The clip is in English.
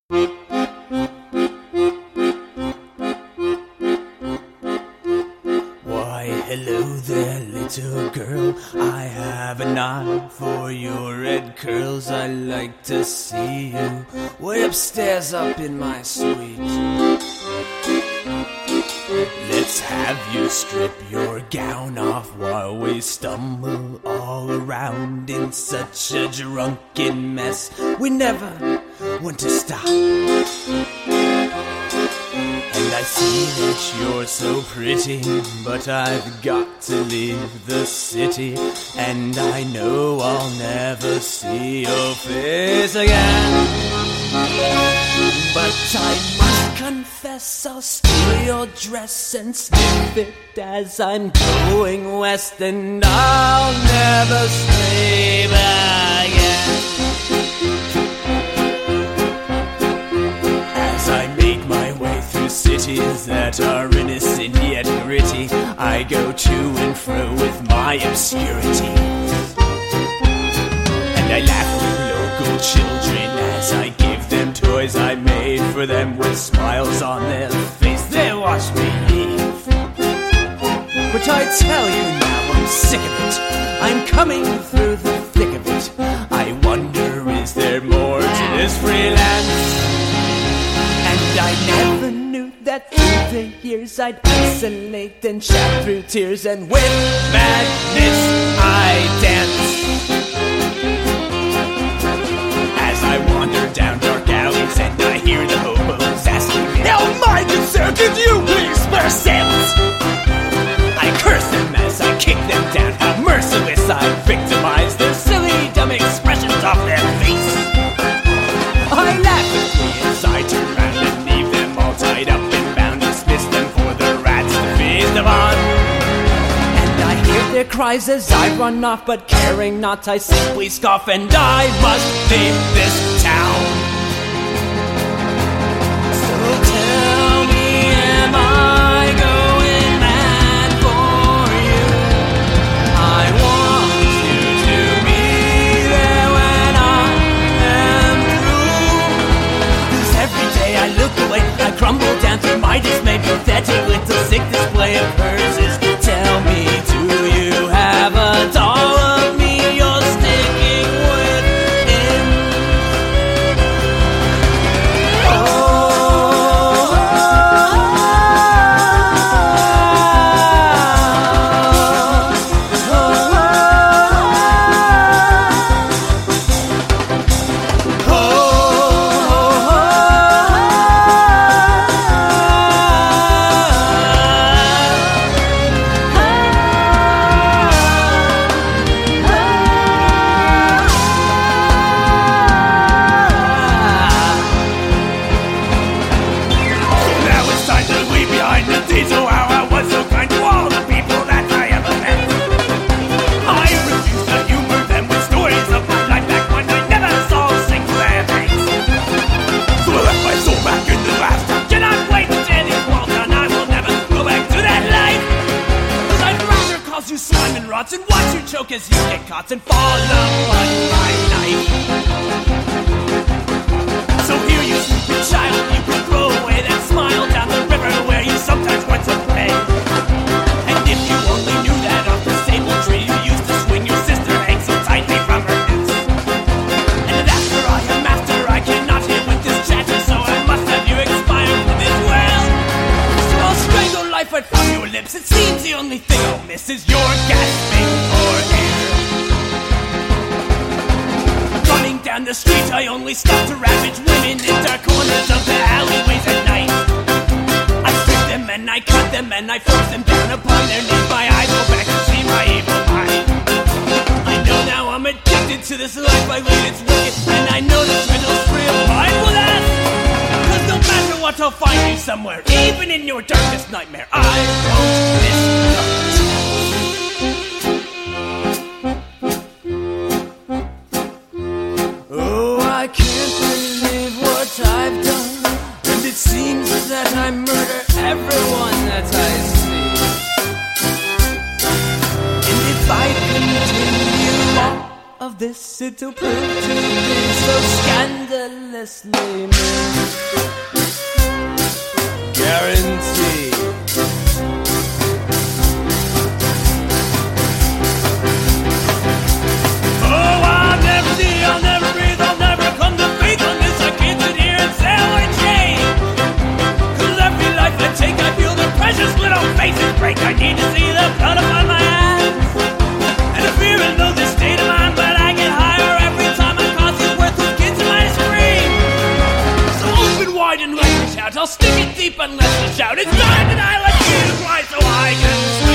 Why, hello there, little girl. I have an eye for your red curls. I like to see you way upstairs up in my suite. Let's have you strip your gown off while we stumble all around in such a drunken mess. We never want to stop. And I see that you're so pretty, but I've got to leave the city, and I know I'll never see your face again. But I must confess, I'll steal your dress and sniff it as I'm going west, and I'll never sleep again. As I make my way through cities that are innocent yet gritty, I go to and fro with my obscurity, and I laugh with local children as I give them toys I made for them with smiles on their face. They watch me leave, but I tell you now I'm sick of it. I'm coming through the thick of it. I wonder, is there more to this freelance? And I never knew that through the years I'd isolate and shout through tears, and with madness I dance. As I wander down dark alleys and I hear the hobos asking me, "Now my good sir, could you please spare cents?" I curse them as I kick them down. How merciless I victimize their silly, dumb expressions off their face. I laugh as I turn round and leave them all tied up and bound, dismiss them for the rats to feast upon. And I hear their cries as I run off, but caring not, I simply scoff, and I must leave this town. So tell me, am I going mad for you? I want you to be there when I am through. 'Cause every day I look away, I crumble down through my dismay, pathetic little sick display of curses. Tell me, do you have a doll of me you're sticking within? And watch you choke as you get caught and fall upon my knife. So here, you stupid child, you can throw away that smile down the river where you sometimes want to play. And if you only knew that off the sable tree you used to swing your sister hangs so tightly from her hips. And after I am master, I cannot hear with this chatter, so I must have you expire with this well. So I'll strangle life right from your lips. It seems the only thing I'll miss is your gasping for air. Running down the street, I only stop to ravage women in dark corners of the alleyways at night. I strip them and I cut them and I force them down upon their knees. My eyes go back to see my evil mind. I know now I'm addicted to this life I lead, it's wicked, and I know this riddle's real. I will ask, 'cause no matter what, I'll find you somewhere, even in your darkest nightmare. I wrote this note. Oh, I can't believe what I've done, and it seems that I murder everyone that I see. And if I continue of this it'll prove to be so scandalously me. Guarantee. Oh, I'll never see, I'll never breathe, I'll never come to faith on this. I can't sit here and sell and chain. 'Cause every life I take, I feel the precious little faces break. I need to see the blood upon my hands. And the fear and know this state of mind, but I get higher every time I cross these worthless kids in my scream. So open wide and let me shout, I'll stick it deep and let me shout. It's time that I let you fly so I can